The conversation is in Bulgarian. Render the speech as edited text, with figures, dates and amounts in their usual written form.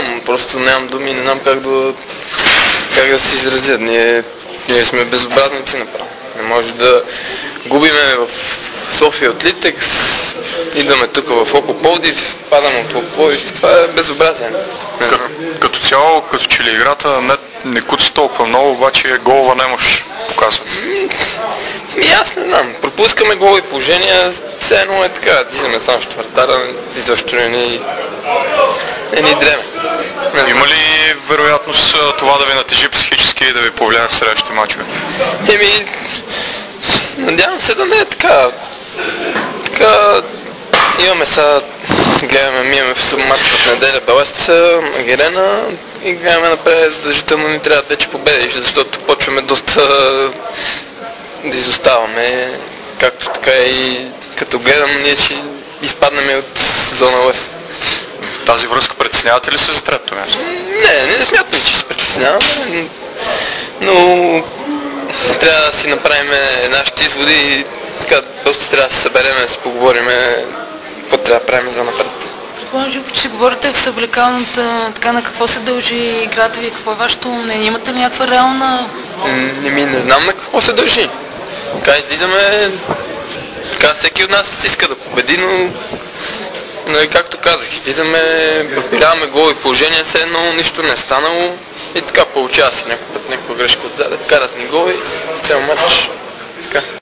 знам, просто нямам думи, не знам как да се изразя. Ние сме безобразници направо. Не може да губиме в София от Литекс, идваме тук в Око Пловдив, падаме от Око Пловдив. Това е безобразие. Като цяло, като че ли играта не куца толкова много, обаче голова не можеш показват. Аз не знам. Пропускаме голови положения, все едно е така, дизаме само с вратара, изобщо не ни дреме. Има ли вероятност това да ви натежи психически и да ви повлияе в следващите мачове? Надявам се да не е така. Имаме сега, имаме матч в неделя Белесица, Магирена и гледаме напред, задължително ни трябва вече победиш, защото почваме доста да изоставаме, както така и като гледам, ние ще изпаднем от зона Лъв. В тази връзка притеснявате ли се за третото място? Не смятам, че се притесняваме, но трябва да си направим нашите изводи и така просто трябва да се съберем, да си поговорим какво трябва да правим за напред. Предполагам, че говорите в съблекалната, така на какво се дължи играта ви, какво е вашето мнение? Имате ли някаква реална... Не знам на какво се дължи. Така излизаме, така всеки от нас иска да победи, но както казах, излизаме, пропиляваме голови положения, все едно нищо не е станало и така получава се някой път някаква грешка отзаде, карат ни голови, цял матч. Така.